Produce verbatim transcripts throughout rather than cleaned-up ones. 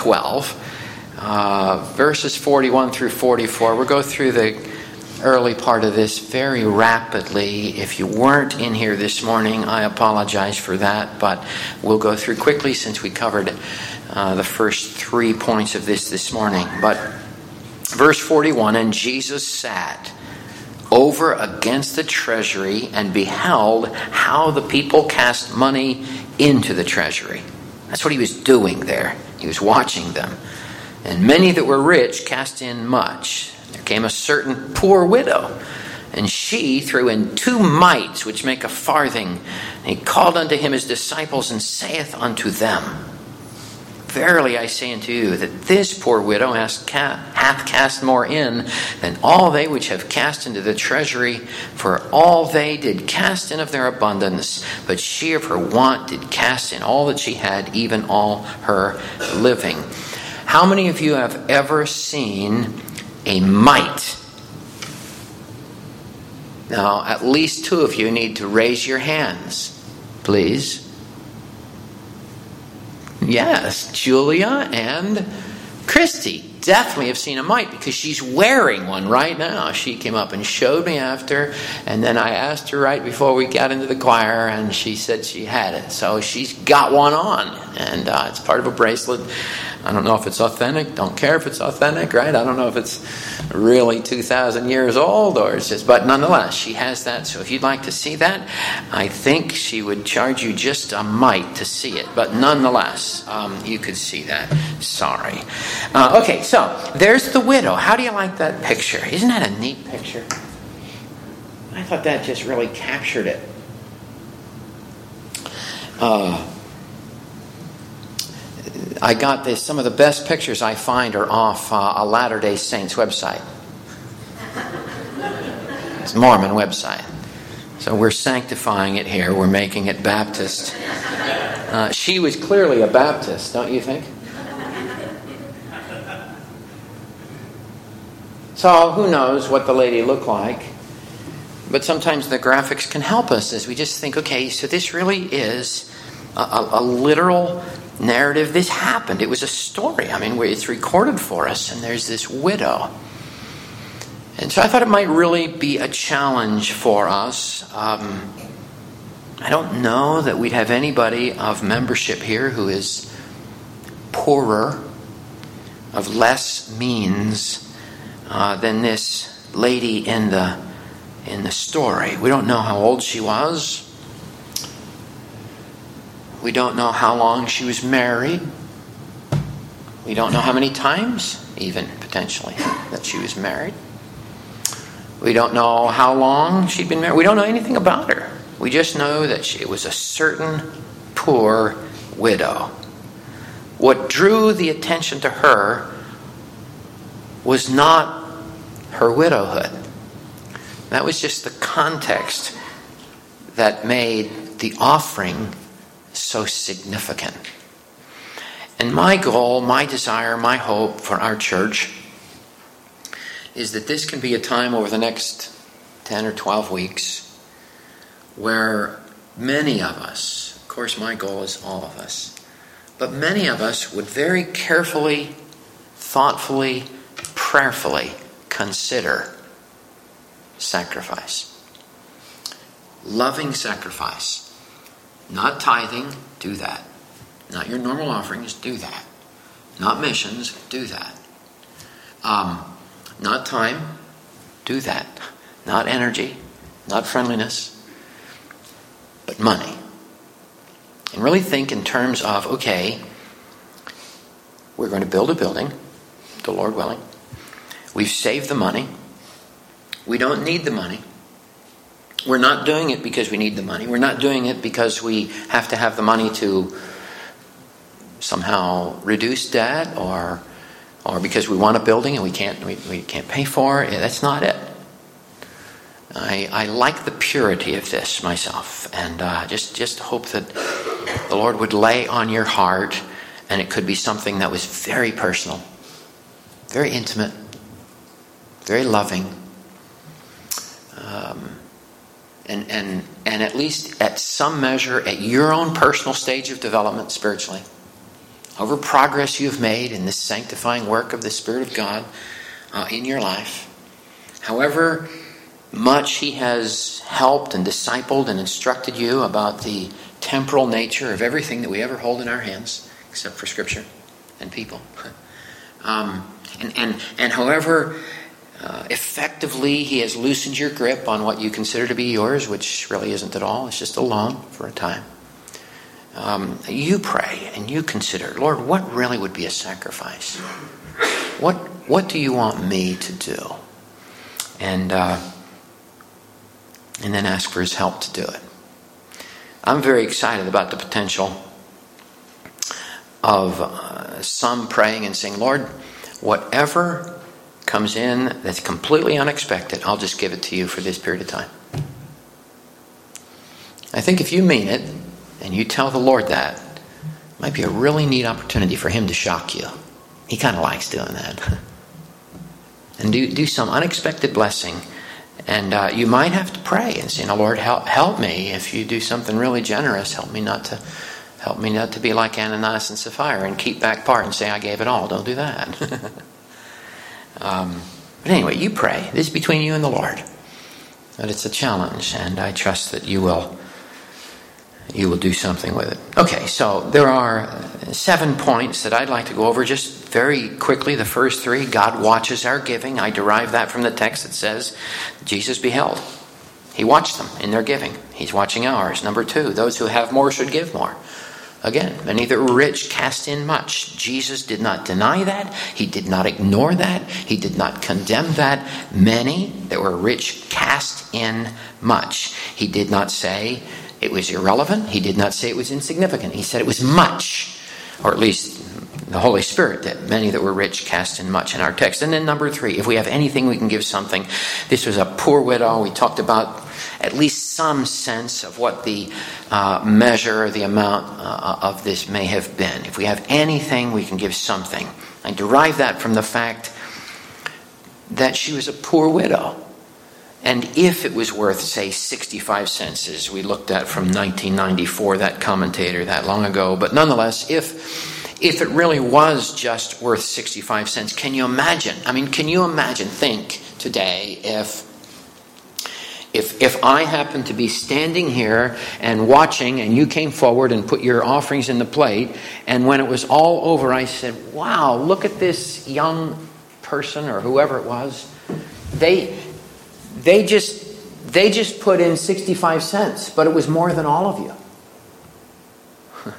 twelve, uh, verses forty-one through forty-four. We'll go through the early part of this very rapidly. If you weren't in here this morning, I apologize for that, but we'll go through quickly since we covered uh, the first three points of this this morning. But verse forty-one, and Jesus sat over against the treasury and beheld how the people cast money into the treasury. That's what he was doing there. He was watching them. And many that were rich cast in much. There came a certain poor widow, and she threw in two mites, which make a farthing. And he called unto him his disciples, and saith unto them, Verily I say unto you, that this poor widow hath cast more in than all they which have cast into the treasury. For all they did cast in of their abundance, but she of her want did cast in all that she had, even all her living. How many of you have ever seen a mite? Now, at least two of you need to raise your hands, please. Yes, Julia and Christy definitely have seen a mite because she's wearing one right now. She came up and showed me after, and then I asked her right before we got into the choir, and she said she had it. So she's got one on, and uh, it's part of a bracelet. I don't know if it's authentic. Don't care if it's authentic, right? I don't know if it's really two thousand years old or it's just, but nonetheless, she has that. So if you'd like to see that, I think she would charge you just a mite to see it. But nonetheless, um, you could see that. Sorry. Uh, okay, so there's the widow. How do you like that picture? Isn't that a neat picture? I thought that just really captured it. Uh, I got this. Some of the best pictures I find are off uh, a Latter-day Saints website. It's a Mormon website. So we're sanctifying it here. We're making it Baptist. Uh, she was clearly a Baptist, don't you think? So who knows what the lady looked like. But sometimes the graphics can help us as we just think, okay, so this really is a, a, a literal narrative. This happened. It was a story. I mean, it's recorded for us, and there's this widow. And so I thought it might really be a challenge for us. Um, I don't know that we'd have anybody of membership here who is poorer, of less means uh, than this lady in the in the story. We don't know how old she was. We don't know how long she was married. We don't know how many times, even potentially, that she was married. We don't know how long she'd been married. We don't know anything about her. We just know that she was a certain poor widow. What drew the attention to her was not her widowhood. That was just the context that made the offering so significant. And my goal, my desire, my hope for our church is that this can be a time over the next ten or twelve weeks where many of us, of course my goal is all of us, but many of us would very carefully, thoughtfully, prayerfully consider sacrifice. Loving sacrifice. Not tithing, do that. Not your normal offerings, do that. Not missions, do that. Um, not time, do that. Not energy, not friendliness, but money. And really think in terms of, okay, we're going to build a building, the Lord willing. We've saved the money. We don't need the money. We're not doing it because we need the money. We're not doing it because we have to have the money to somehow reduce debt or or because we want a building and we can't we, we can't pay for it. That's not it. I, I like the purity of this myself, and uh, just, just hope that the Lord would lay on your heart, and it could be something that was very personal, very intimate, very loving, um, and and and at least at some measure at your own personal stage of development spiritually. over progress you've made in this sanctifying work of the Spirit of God uh, in your life. However much he has helped and discipled and instructed you about the temporal nature of everything that we ever hold in our hands, except for Scripture and people. Um, and, and, and however uh, effectively he has loosened your grip on what you consider to be yours, which really isn't at all, it's just a loan for a time. Um, you pray and you consider, Lord, what really would be a sacrifice? What what do you want me to do? And uh, and then ask for his help to do it. I'm very excited about the potential of uh, some praying and saying, Lord, whatever comes in that's completely unexpected, I'll just give it to you for this period of time. I think if you mean it, and you tell the Lord that, it might be a really neat opportunity for him to shock you. He kind of likes doing that. And do, do some unexpected blessing. And uh, you might have to pray and say, no, Lord, help, help me. If you do something really generous, help me not to help me not to be like Ananias and Sapphira and keep back part and say, I gave it all. Don't do that. um, but anyway, you pray. This is between you and the Lord. But it's a challenge, and I trust that you will you will do something with it. Okay, so there are seven points that I'd like to go over just very quickly. The first three, God watches our giving. I derive that from the text that says Jesus beheld. He watched them in their giving. He's watching ours. Number two, those who have more should give more. Again, many that were rich cast in much. Jesus did not deny that. He did not ignore that. He did not condemn that. Many that were rich cast in much. He did not say it was irrelevant. He did not say it was insignificant. He said it was much, or at least the Holy Spirit, that many that were rich cast in much in our text. And then number three, if we have anything, we can give something. This was a poor widow. We talked about at least some sense of what the uh, measure or the amount uh, of this may have been. If we have anything, we can give something. I derive that from the fact that she was a poor widow. And if it was worth, say, sixty-five cents, as we looked at from nineteen ninety-four, that commentator that long ago, but nonetheless, if if it really was just worth sixty-five cents, can you imagine? I mean, can you imagine, think today, if if if I happened to be standing here and watching, and you came forward and put your offerings in the plate, and when it was all over, I said, wow, look at this young person, or whoever it was, they... They just they just put in sixty-five cents, but it was more than all of you.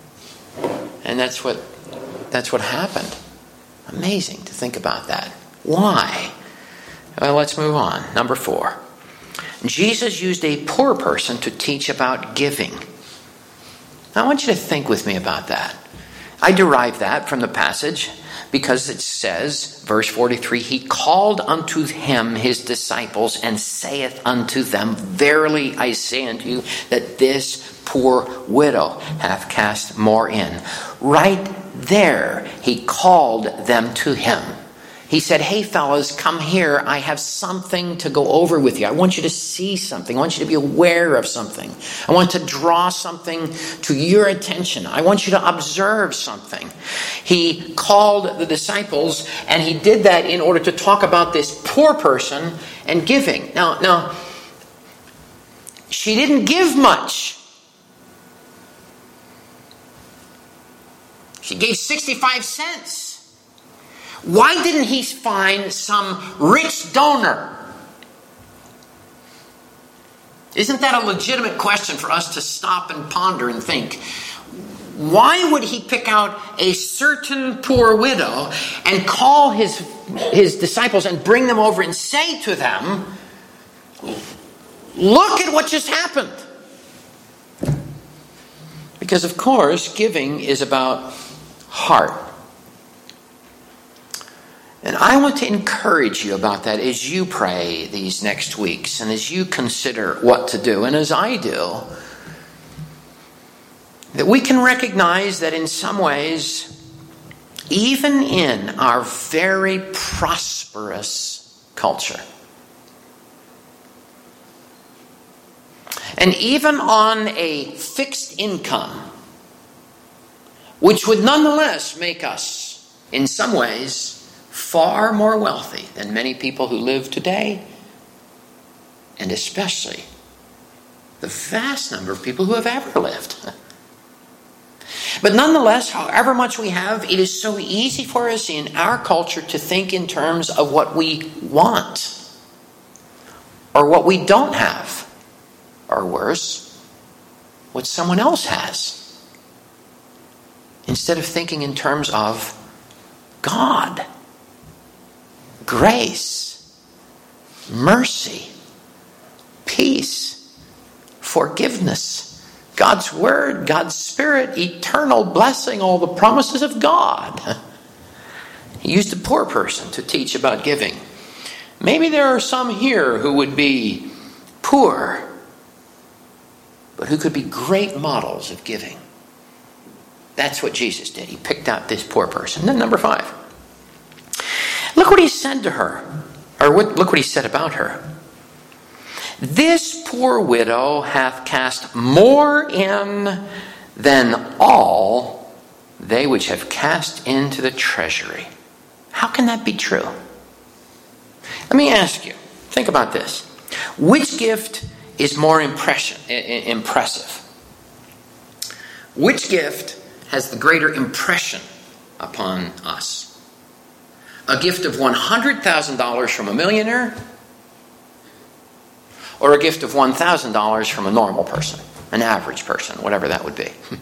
And that's what that's what happened. Amazing to think about that. Why? Well, let's move on. Number four. Jesus used a poor person to teach about giving. Now, I want you to think with me about that. I derive that from the passage because it says, verse forty-three, he called unto him his disciples and saith unto them, verily I say unto you that this poor widow hath cast more in. Right there, he called them to him. He said, hey fellas, come here. I have something to go over with you. I want you to see something. I want you to be aware of something. I want to draw something to your attention. I want you to observe something. He called the disciples, and he did that in order to talk about this poor person and giving. Now, now, she didn't give much. She gave sixty-five cents. Why didn't he find some rich donor? Isn't that a legitimate question for us to stop and ponder and think? Why would he pick out a certain poor widow and call his, his disciples and bring them over and say to them, look at what just happened? Because, of course, giving is about heart. And I want to encourage you about that as you pray these next weeks and as you consider what to do, and as I do, that we can recognize that in some ways, even in our very prosperous culture, and even on a fixed income, which would nonetheless make us, in some ways, far more wealthy than many people who live today, and especially the vast number of people who have ever lived. But nonetheless, however much we have, it is so easy for us in our culture to think in terms of what we want, or what we don't have, or worse, what someone else has, instead of thinking in terms of God, grace, mercy, peace, forgiveness, God's Word, God's Spirit, eternal blessing, all the promises of God. He used a poor person to teach about giving. Maybe there are some here who would be poor, but who could be great models of giving. That's what Jesus did. He picked out this poor person. Then number five. Look what he said to her. Or what, look what he said about her. This poor widow hath cast more in than all they which have cast into the treasury. How can that be true? Let me ask you, think about this. Which gift is more impression, impressive? Which gift has the greater impression upon us? A gift of one hundred thousand dollars from a millionaire, or a gift of one thousand dollars from a normal person, an average person, whatever that would be? one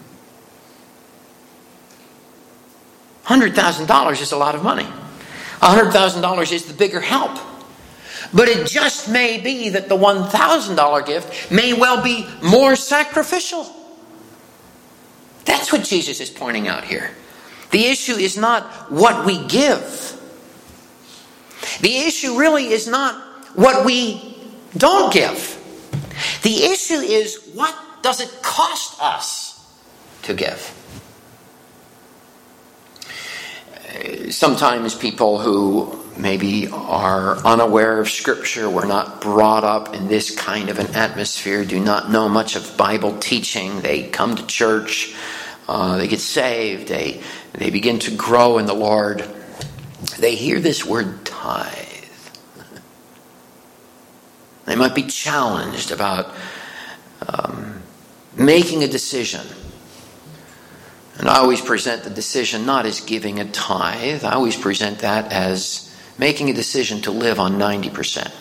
hundred thousand dollars is a lot of money. one hundred thousand dollars is the bigger help. But it just may be that the one thousand dollars gift may well be more sacrificial. That's what Jesus is pointing out here. The issue is not what we give. The issue really is not what we don't give. The issue is, what does it cost us to give? Sometimes people who maybe are unaware of Scripture, were not brought up in this kind of an atmosphere, do not know much of Bible teaching. They come to church, uh, they get saved, they, they begin to grow in the Lord. They hear this word tithe. They might be challenged about um, making a decision. And I always present the decision not as giving a tithe. I always present that as making a decision to live on ninety percent.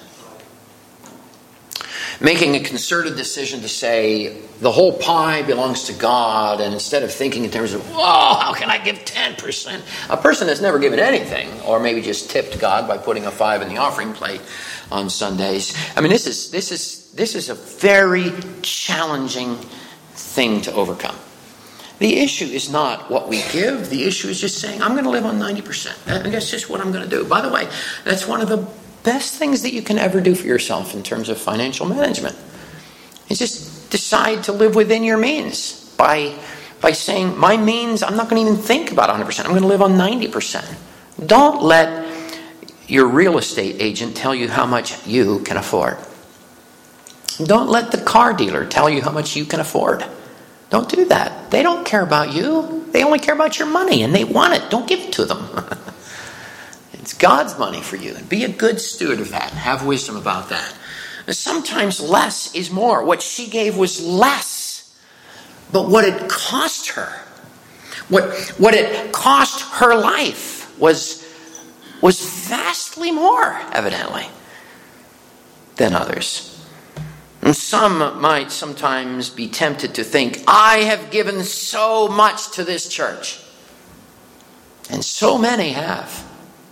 Making a concerted decision to say the whole pie belongs to God, and instead of thinking in terms of, oh, how can I give ten percent? A person that's never given anything, or maybe just tipped God by putting a five in the offering plate on Sundays. I mean, this is this is this is a very challenging thing to overcome. The issue is not what we give. The issue is just saying, I'm going to live on ninety percent. And that's just what I'm going to do. By the way, that's one of the best things that you can ever do for yourself in terms of financial management. Is just decide to live within your means by, by saying, my means, I'm not going to even think about one hundred percent. I'm going to live on ninety percent. Don't let your real estate agent tell you how much you can afford. Don't let the car dealer tell you how much you can afford. Don't do that. They don't care about you. They only care about your money, and they want it. Don't give it to them. It's God's money for you. And be a good steward of that. Have wisdom about that. And sometimes less is more. What she gave was less. But what it cost her, what, what it cost her life was, was vastly more, evidently, than others. And some might sometimes be tempted to think, I have given so much to this church. And so many have.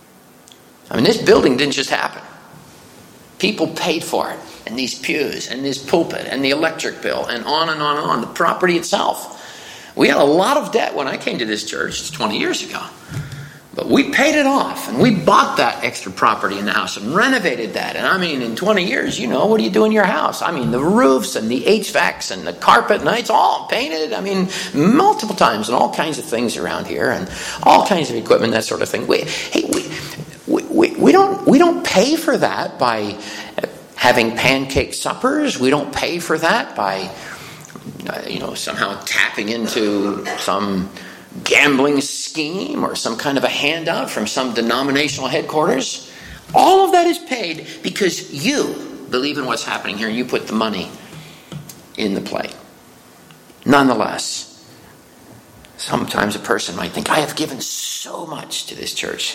I mean, this building didn't just happen. People paid for it. And these pews, and this pulpit, and the electric bill, and on and on and on. The property itself. We had a lot of debt when I came to this church. It's twenty years ago. But we paid it off, and we bought that extra property in the house and renovated that. And I mean, in twenty years, you know, what do you do in your house? I mean, the roofs and the H V A Cs and the carpet, and it's all painted. I mean, multiple times, and all kinds of things around here, and all kinds of equipment, that sort of thing. We, hey, we, we, we don't we don't pay for that by having pancake suppers. We don't pay for that by, you know, somehow tapping into some gambling scheme or some kind of a handout from some denominational headquarters. All of that is paid because you believe in what's happening here and you put the money in the plate. Nonetheless, sometimes a person might think, I have given so much to this church.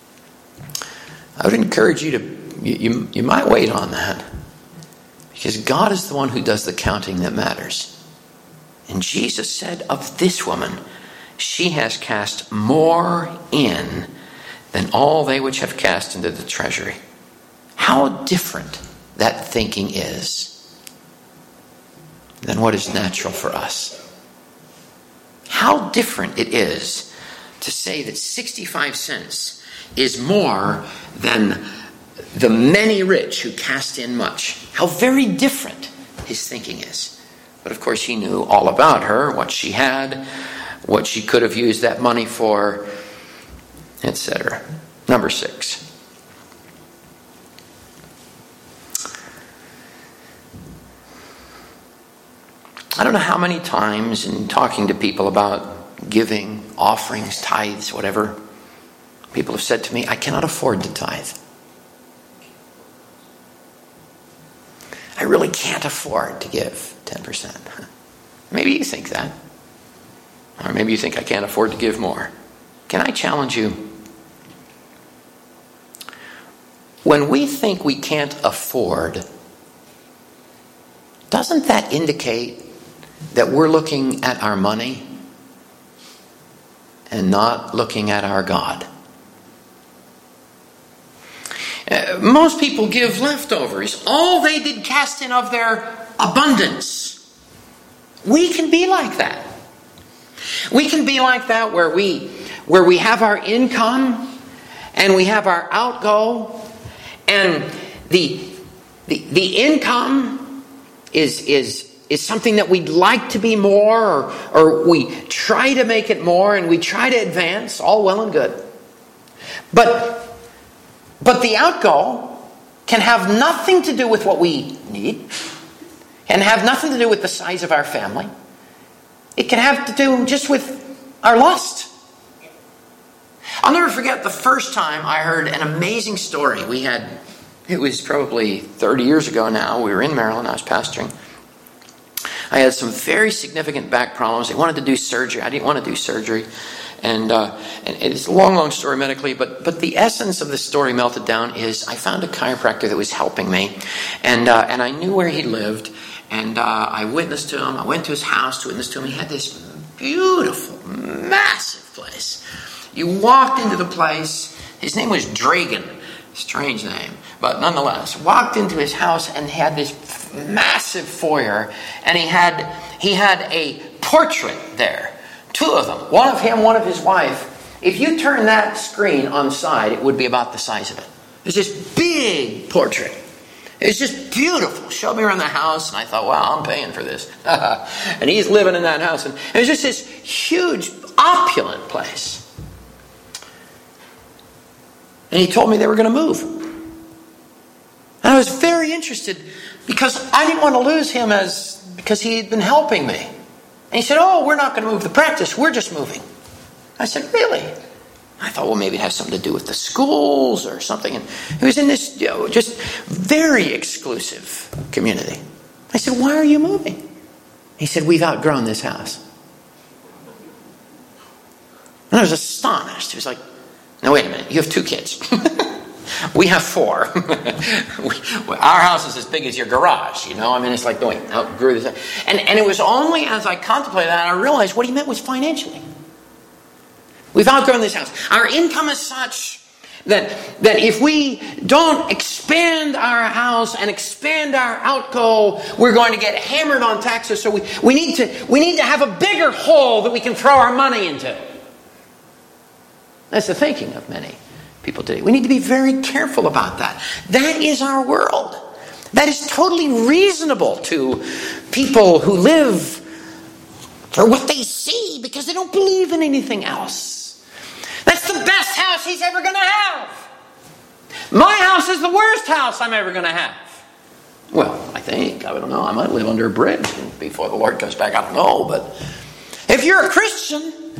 I would encourage you to, you, you, you might wait on that. Because God is the one who does the counting that matters. And Jesus said of this woman, she has cast more in than all they which have cast into the treasury. How different that thinking is than what is natural for us. How different it is to say that sixty-five cents is more than the many rich who cast in much. How very different his thinking is. But of course he knew all about her, what she had, what she could have used that money for, et cetera. Number six. I don't know how many times in talking to people about giving, offerings, tithes, whatever, people have said to me, I cannot afford to tithe. I really can't afford to give ten percent. Maybe you think that. Or maybe you think I can't afford to give more. Can I challenge you? When we think we can't afford, doesn't that indicate that we're looking at our money and not looking at our God? Uh, most people give leftovers. All they did cast in of their abundance. We can be like that. We can be like that where we where we have our income and we have our outgo, and the the, the income is is is something that we'd like to be more, or, or we try to make it more and we try to advance, all well and good. But But the outgo can have nothing to do with what we need, and have nothing to do with the size of our family. It can have to do just with our lust. I'll never forget the first time I heard an amazing story. We had, it was probably thirty years ago now. We were in Maryland. I was pastoring. I had some very significant back problems. They wanted to do surgery. I didn't want to do surgery. And, uh, and it's a long, long story medically, but but the essence of the story melted down is I found a chiropractor that was helping me, and uh, and I knew where he lived, and uh, I witnessed to him. I went to his house to witness to him. He had this beautiful, massive place. You walked into the place. His name was Dragan, strange name, but nonetheless, walked into his house and had this massive foyer, and he had he had a portrait there. Two of them. One of him, one of his wife. If you turn that screen on the side, it would be about the size of it. It's this big portrait. It's just beautiful. Showed me around the house, and I thought, wow, I'm paying for this. And he's living in that house. And it was just this huge, opulent place. And he told me they were going to move. And I was very interested because I didn't want to lose him as because he had been helping me. And he said, oh, we're not going to move the practice. We're just moving. I said, really? I thought, well, maybe it has something to do with the schools or something. And he was in this, you know, just very exclusive community. I said, why are you moving? He said, we've outgrown this house. And I was astonished. He was like, now, wait a minute. You have two kids. We have four. we, our house is as big as your garage, you know. I mean, it's like going outgrew this. And, and it was only as I contemplated that I realized what he meant was financially. We've outgrown this house. Our income is such that, that if we don't expand our house and expand our outgo, we're going to get hammered on taxes. So we, we, need to, we need to have a bigger hole that we can throw our money into. That's the thinking of many people today. We need to be very careful about that. That is our world. That is totally reasonable to people who live for what they see because they don't believe in anything else. That's the best house he's ever going to have. My house is the worst house I'm ever going to have. Well, I think, I don't know, I might live under a bridge before the Lord comes back. I don't know, but if you're a Christian,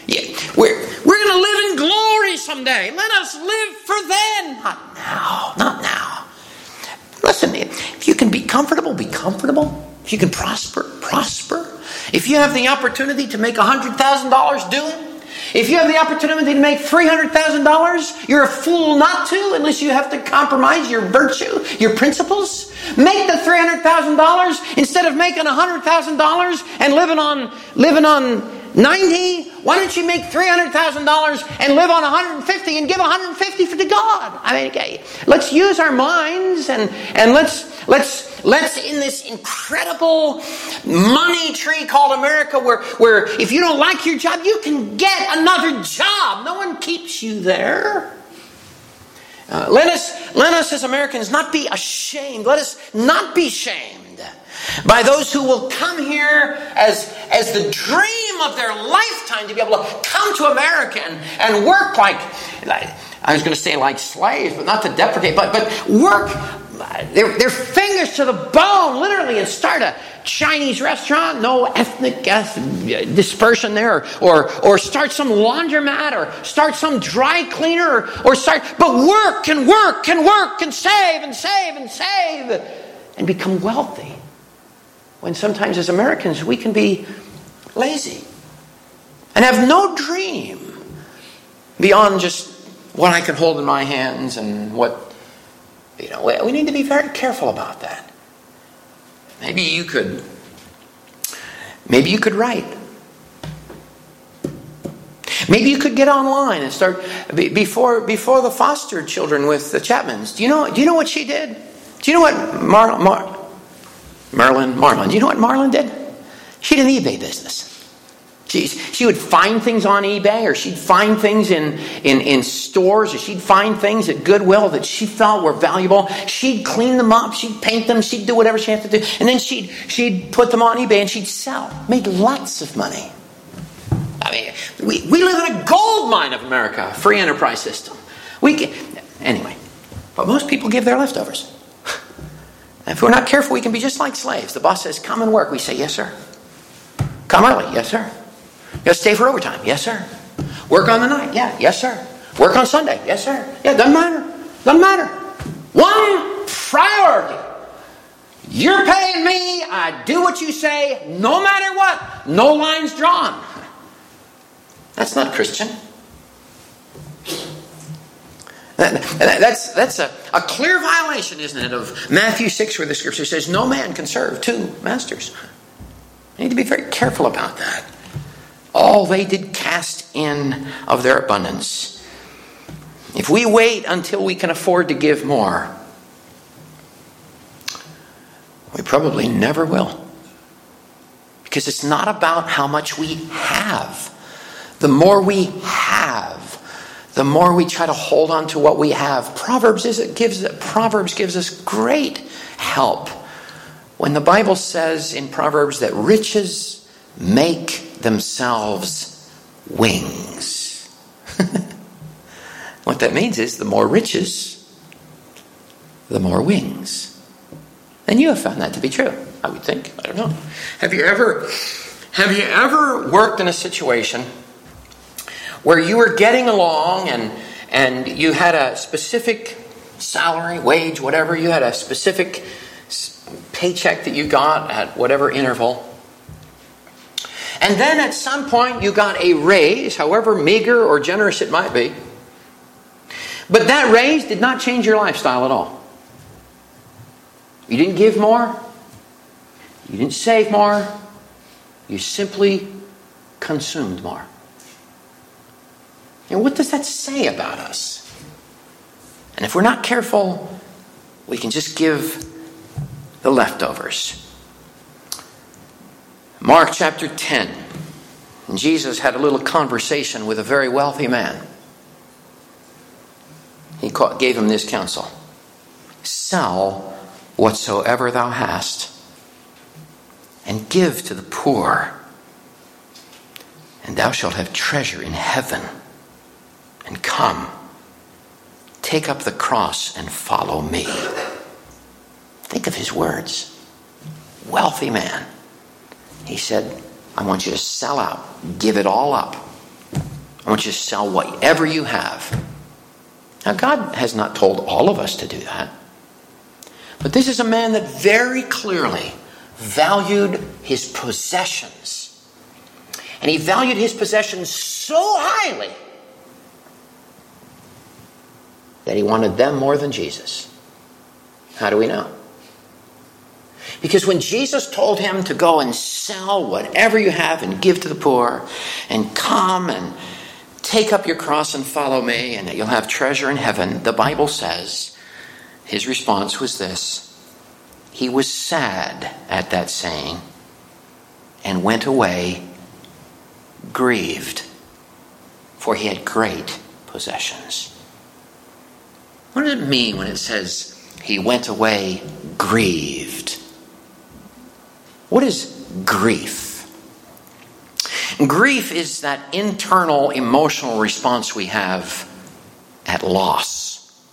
Yeah, we're we're going to live in glory someday. Let us live for then. Not now. Not now. Listen, if you can be comfortable, be comfortable. If you can prosper, prosper. If you have the opportunity to make one hundred thousand dollars, do it. If you have the opportunity to make three hundred thousand dollars, you're a fool not to, unless you have to compromise your virtue, your principles. Make the three hundred thousand dollars instead of making one hundred thousand dollars and living on living on ninety. Why don't you make three hundred thousand dollars and live on one hundred fifty and give one hundred fifty for to God? I mean, okay, let's use our minds and and let's let's let's in this incredible money tree called America, where where if you don't like your job, you can get another job. No one keeps you there. Uh, let us let us as Americans not be ashamed. Let us not be shamed by those who will come here as, as the dream of their lifetime to be able to come to America and, and work like, like, I was going to say like slaves, but not to deprecate, but, but work their, their fingers to the bone, literally, and start a Chinese restaurant, no ethnic dispersion there, or, or start some laundromat, or start some dry cleaner, or, or start, but work and work and work and save and save and save and become wealthy. When sometimes as Americans we can be lazy and have no dream beyond just what I can hold in my hands and what, you know, we need to be very careful about that. Maybe you could, maybe you could write. Maybe you could get online and start before before the foster children with the Chapmans. Do you know? Do you know what she did? Do you know what Mar, Mar, Marilyn Marlin? Do you know what Marlin did? She did an eBay business. She, she would find things on eBay, or she'd find things in, in, in stores, or she'd find things at Goodwill that she felt were valuable. She'd clean them up, she'd paint them, she'd do whatever she had to do. And then she'd, she'd put them on eBay and she'd sell. Made lots of money. I mean, we, we live in a gold mine of America, free enterprise system. We can, anyway, but most people give their leftovers. If we're not careful, we can be just like slaves. The boss says, come and work. We say, yes, sir. Come early. Yes, sir. You gotta stay for overtime. Yes, sir. Work on the night. Yeah. Yes, sir. Work on Sunday. Yes, sir. Yeah, doesn't matter. Doesn't matter. One priority. You're paying me. I do what you say, no matter what. No lines drawn. That's not Christian. That's that's a, a clear violation, isn't it, of Matthew six, where the scripture says no man can serve two masters. You need to be very careful about that. All they did cast in of their abundance. If we wait until we can afford to give more, we probably never will. Because it's not about how much we have. The more we have, the more we try to hold on to what we have. Proverbs is it gives Proverbs gives us great help when the Bible says in Proverbs that riches make themselves wings. What that means is the more riches, the more wings. And you have found that to be true, I would think. I don't know. Have you ever have you ever worked in a situation where you were getting along and and you had a specific salary, wage, whatever, you had a specific paycheck that you got at whatever interval. And then at some point you got a raise, however meager or generous it might be. But that raise did not change your lifestyle at all. You didn't give more. You didn't save more. You simply consumed more. And what does that say about us? And if we're not careful, we can just give the leftovers. Mark chapter ten. Jesus had a little conversation with a very wealthy man. He gave him this counsel. Sell whatsoever thou hast, and give to the poor, and thou shalt have treasure in heaven. And come, take up the cross and follow me. Think of his words. Wealthy man. He said, I want you to sell out, give it all up, I want you to sell whatever you have. Now, God has not told all of us to do that. But this is a man that very clearly valued his possessions. And he valued his possessions so highly that he wanted them more than Jesus. How do we know? Because when Jesus told him to go and sell whatever you have and give to the poor and come and take up your cross and follow me and that you'll have treasure in heaven, the Bible says his response was this: he was sad at that saying and went away grieved, for he had great possessions. What does it mean when it says he went away grieved? What is grief? Grief is that internal emotional response we have at loss.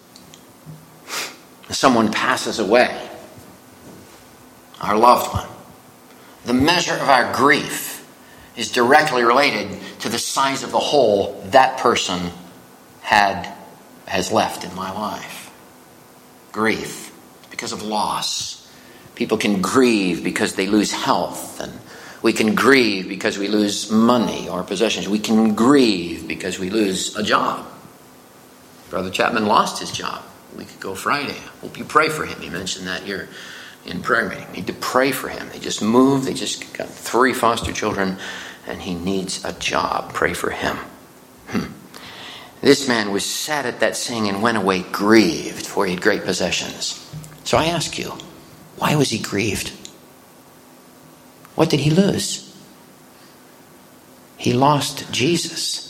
Someone passes away, our loved one. The measure of our grief is directly related to the size of the hole that person had has left in my life. Grief, because of loss. People can grieve because they lose health, and we can grieve because we lose money or possessions. We can grieve because we lose a job. Brother Chapman lost his job a week ago Friday. I hope you pray for him. He mentioned that here in prayer meeting. You need to pray for him. They just moved. They just got three foster children, and he needs a job. Pray for him. Hmm. This man was sad at that saying and went away grieved, for he had great possessions. So I ask you, why was he grieved? What did he lose? He lost Jesus.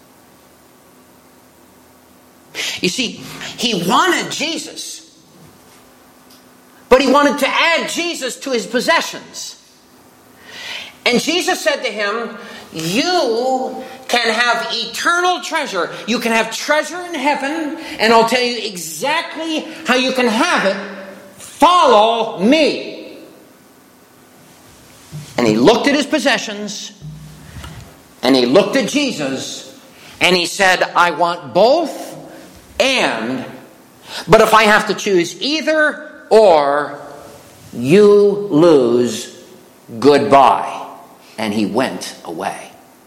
You see, he wanted Jesus, but he wanted to add Jesus to his possessions. And Jesus said to him, you can have eternal treasure. You can have treasure in heaven, and I'll tell you exactly how you can have it. Follow me. And he looked at his possessions, and he looked at Jesus, and he said, I want both and, but if I have to choose either or, you lose, goodbye. And he went away.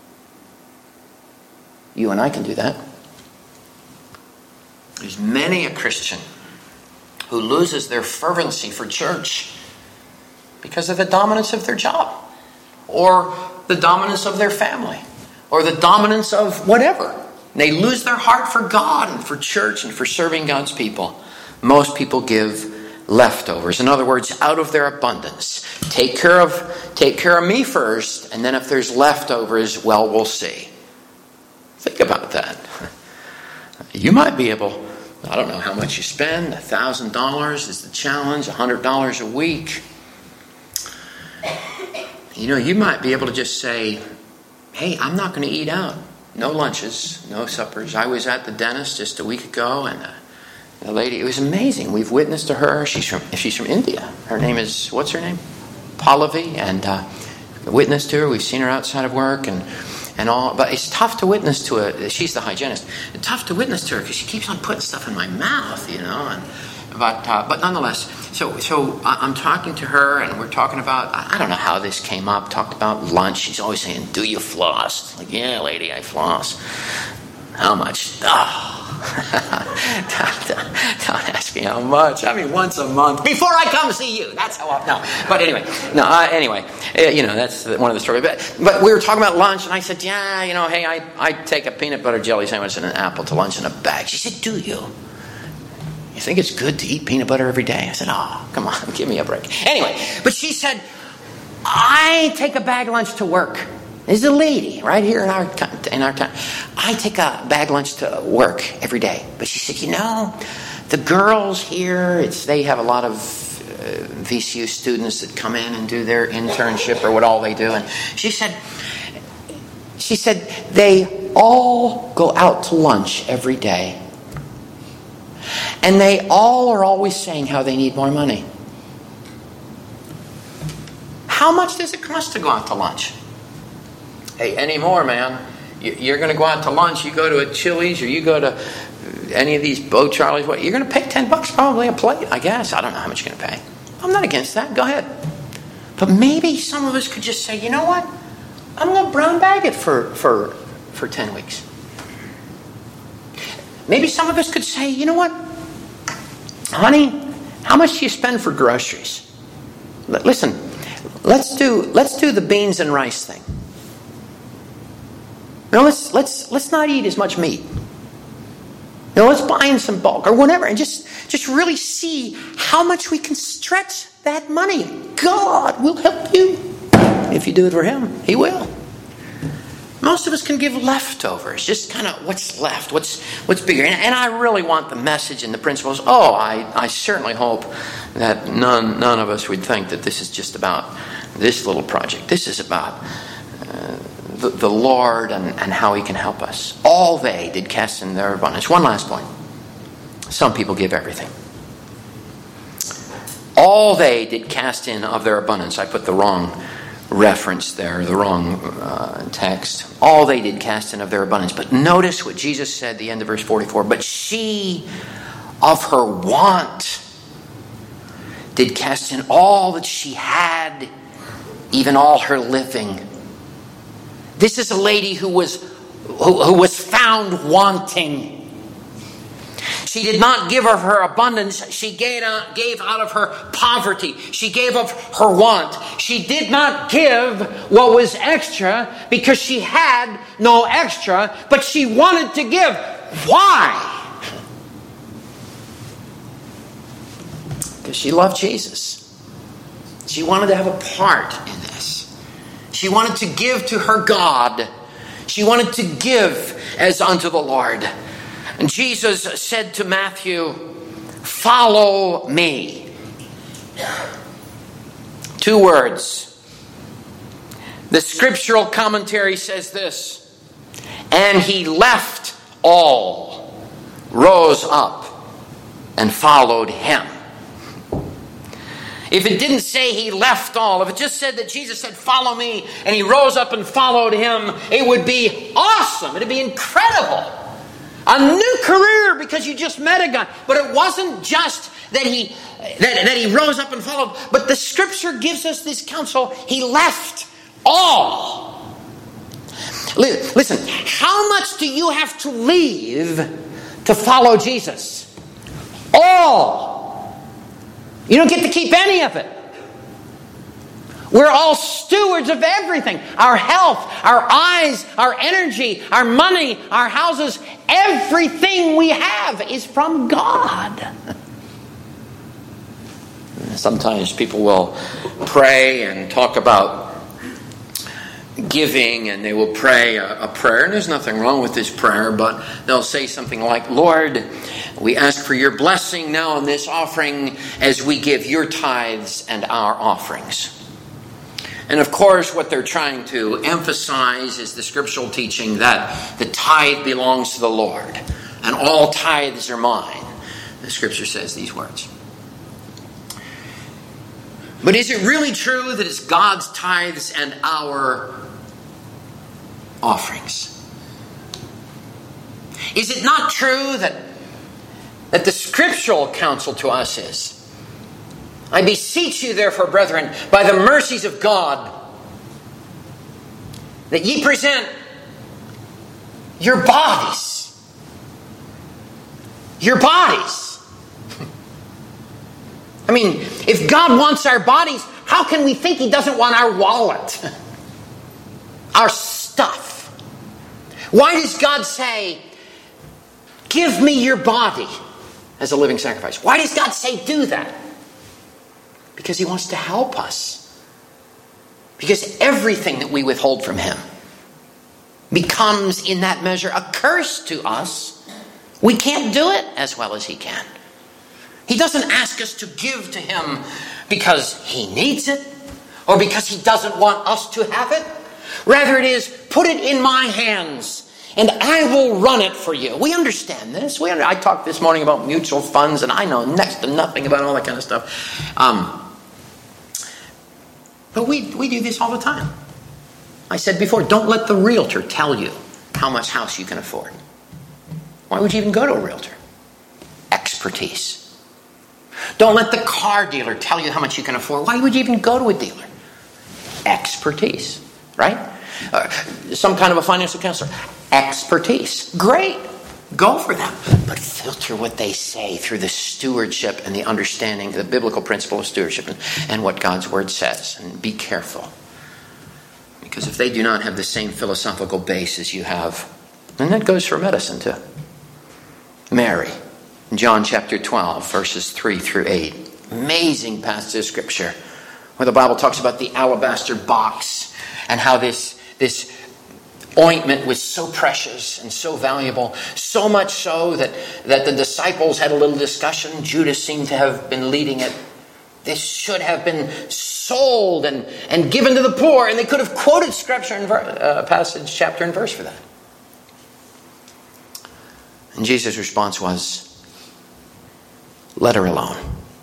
You and I can do that. There's many a Christian who loses their fervency for church because of the dominance of their job, or the dominance of their family, or the dominance of whatever. They lose their heart for God and for church and for serving God's people. Most people give leftovers. In other words, out of their abundance. Take care of, take care of me first, and then if there's leftovers, well, we'll see. Think about that. You might be able, I don't know how much you spend. one thousand dollars is the challenge, one hundred dollars a week. You know, you might be able to just say, hey, I'm not going to eat out. No lunches, no suppers. I was at the dentist just a week ago, and the lady, it was amazing. We've witnessed to her. She's from she's from India. Her name is, what's her name? Pallavi. And uh, witnessed to her. We've seen her outside of work and, and all. But it's tough to witness to her. She's the hygienist. It's tough to witness to her because she keeps on putting stuff in my mouth, you know. And But uh, but nonetheless, so so I'm talking to her, and we're talking about, I don't know how this came up, talked about lunch. She's always saying, do you floss? Like, yeah, lady, I floss. How much? Oh. don't, don't, don't ask me how much. I mean, once a month before I come see you. That's how I, no. But anyway, no. Uh, anyway, uh, you know, that's one of the stories. But but we were talking about lunch, and I said, yeah, you know, hey, I I take a peanut butter jelly sandwich and an apple to lunch in a bag. She said, do you? You think it's good to eat peanut butter every day? I said, oh, come on, give me a break. Anyway, but she said, I take a bag lunch to work. There's a lady right here in our in our town. I take a bag lunch to work every day. But she said, you know, the girls here, it's they have a lot of uh, V C U students that come in and do their internship or what all they do. And she said, she said they all go out to lunch every day. And they all are always saying how they need more money. How much does it cost to go out to lunch? Hey, any more, man? You're going to go out to lunch, you go to a Chili's, or you go to any of these Bo Charlie's, what, you're going to pay ten bucks probably a plate, I guess. I don't know how much you're going to pay. I'm not against that. Go ahead. But maybe some of us could just say, you know what? I'm going to brown bag it for, for, for ten weeks. Maybe some of us could say, you know what? Honey, how much do you spend for groceries? L- listen, let's do let's do the beans and rice thing. No, let's let's let's not eat as much meat. No, let's buy in some bulk or whatever, and just just really see how much we can stretch that money. God will help you if you do it for Him. He will. Most of us can give leftovers, just kind of what's left, what's what's bigger. And, and I really want the message and the principles. Oh, I, I certainly hope that none none of us would think that this is just about this little project. This is about uh, the, the Lord and, and how He can help us. All they did cast in their abundance. One last point. Some people give everything. All they did cast in of their abundance. I put the wrong reference there, the wrong uh, text. All they did cast in of their abundance. But notice what Jesus said at the end of verse forty-four. But she of her want did cast in all that she had, even all her living. This is a lady who was who, who was found wanting. She did not give of her abundance. She gave out, gave out of her poverty. She gave of her want. She did not give what was extra because she had no extra, but she wanted to give. Why? Because she loved Jesus. She wanted to have a part in this. She wanted to give to her God. She wanted to give as unto the Lord. And Jesus said to Matthew, "Follow me." Two words. The scriptural commentary says this: "And he left all, rose up, and followed him." If it didn't say he left all, if it just said that Jesus said, "Follow me," and he rose up and followed him, it would be awesome. It would be incredible. A new career because you just met a guy. But it wasn't just that he that, that he rose up and followed. But the scripture gives us this counsel. He left all. Listen, how much do you have to leave to follow Jesus? All. You don't get to keep any of it. We're all stewards of everything. Our health, our eyes, our energy, our money, our houses. Everything we have is from God. Sometimes people will pray and talk about giving, and they will pray a, a prayer. And there's nothing wrong with this prayer, but they'll say something like, "Lord, we ask for your blessing now on this offering as we give your tithes and our offerings." And of course, what they're trying to emphasize is the scriptural teaching that the tithe belongs to the Lord and all tithes are mine. The scripture says these words. But is it really true that it's God's tithes and our offerings? Is it not true that, that the scriptural counsel to us is, "I beseech you, therefore, brethren, by the mercies of God, that ye present your bodies." Your bodies. I mean, if God wants our bodies, how can we think He doesn't want our wallet? Our stuff? Why does God say, "Give me your body as a living sacrifice"? Why does God say do that? Because He wants to help us. Because everything that we withhold from Him becomes, in that measure, a curse to us. We can't do it as well as He can. He doesn't ask us to give to Him because He needs it or because He doesn't want us to have it. Rather, it is, "Put it in my hands and I will run it for you." We understand this. We under, I talked this morning about mutual funds, and I know next to nothing about all that kind of stuff. Um, But we, we do this all the time. I said before, don't let the realtor tell you how much house you can afford. Why would you even go to a realtor? Expertise. Don't let the car dealer tell you how much you can afford. Why would you even go to a dealer? Expertise, right? Uh, some kind of a financial counselor. Expertise. Great. Go for them. But filter what they say through the stewardship and the understanding, the biblical principle of stewardship and, and what God's word says. And be careful. Because if they do not have the same philosophical base as you have, and that goes for medicine too. Mary, John chapter twelve, verses three through eight. Amazing passage of scripture where the Bible talks about the alabaster box and how this, this ointment was so precious and so valuable, so much so that, that the disciples had a little discussion. Judas seemed to have been leading it. This should have been sold and, and given to the poor, and they could have quoted scripture and ver- uh, passage, chapter and verse for that. And Jesus' response was, let her alone.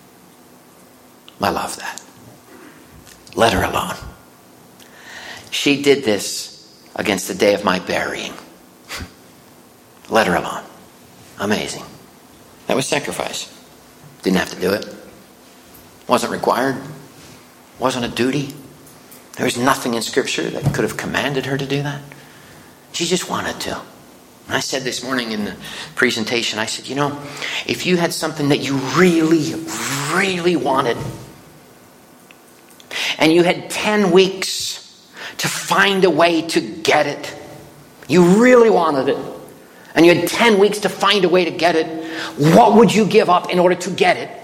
I love that. Let her alone. She did this against the day of my burying. Let her alone. Amazing. That was sacrifice. Didn't have to do it. Wasn't required. Wasn't a duty. There was nothing in Scripture that could have commanded her to do that. She just wanted to. And I said this morning in the presentation, I said, you know, if you had something that you really, really wanted, and you had ten weeks to find a way to get it, you really wanted it, and you had ten weeks to find a way to get it, what would you give up in order to get it?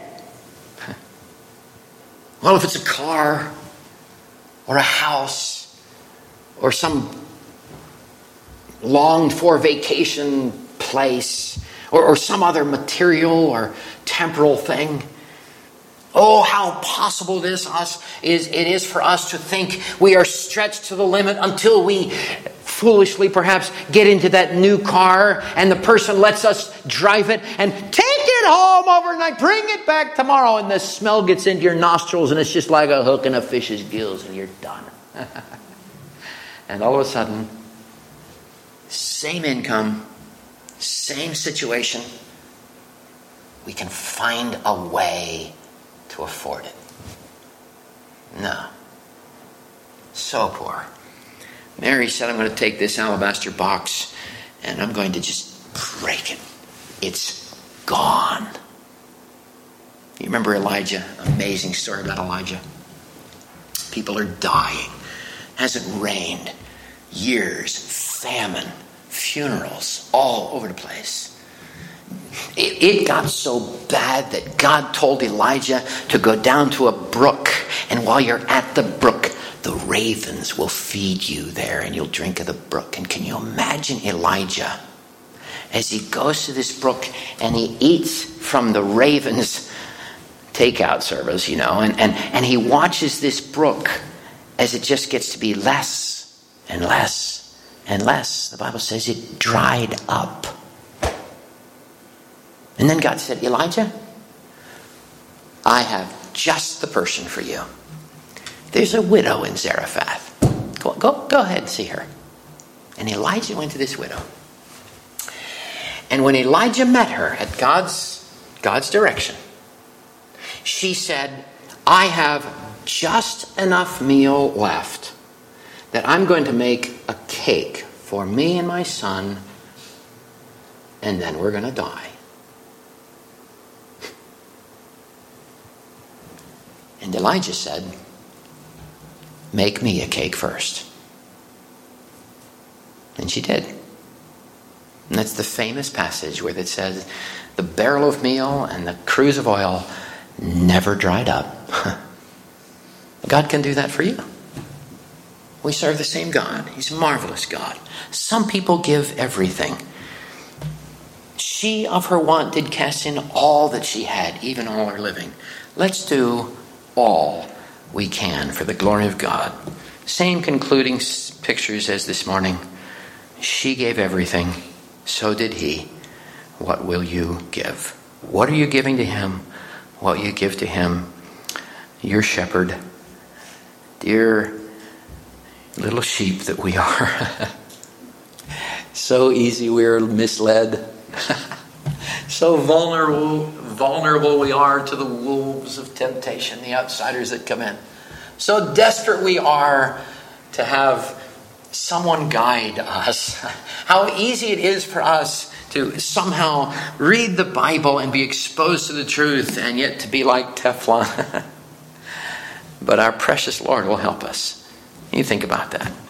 Well, if it's a car, or a house, or some longed-for vacation place, or, or some other material or temporal thing. Oh, how possible it is, us, is, it is for us to think we are stretched to the limit until we foolishly perhaps get into that new car and the person lets us drive it and take it home overnight, bring it back tomorrow, and the smell gets into your nostrils and it's just like a hook in a fish's gills and you're done. And all of a sudden, same income, same situation, we can find a way to afford it. No. So poor. Mary said, I'm going to take this alabaster box and I'm going to just break it. It's gone. You remember Elijah? Amazing story about Elijah. People are dying. Hasn't rained. Years. Famine. Funerals. All over the place. It, it got so bad that God told Elijah to go down to a brook. And while you're at the brook, the ravens will feed you there and you'll drink of the brook. And can you imagine Elijah as he goes to this brook and he eats from the ravens' takeout service, you know, and, and, and he watches this brook as it just gets to be less and less and less. The Bible says it dried up. And then God said, Elijah, I have just the person for you. There's a widow in Zarephath. Go, go, go ahead and see her. And Elijah went to this widow. And when Elijah met her at God's, God's direction, she said, I have just enough meal left that I'm going to make a cake for me and my son, and then we're going to die. And Elijah said, make me a cake first. And she did. And that's the famous passage where it says, the barrel of meal and the cruse of oil never dried up. God can do that for you. We serve the same God. He's a marvelous God. Some people give everything. She of her want did cast in all that she had, even all her living. Let's do all we can for the glory of God. Same concluding pictures as this morning. She gave everything. So did he. What will you give? What are you giving to him? What you give to him? Your shepherd. Dear little sheep that we are. So easy we're misled. So vulnerable, vulnerable we are to the wolves of temptation, the outsiders that come in. So desperate we are to have someone guide us. How easy it is for us to somehow read the Bible and be exposed to the truth, and yet to be like Teflon. But our precious Lord will help us. You think about that.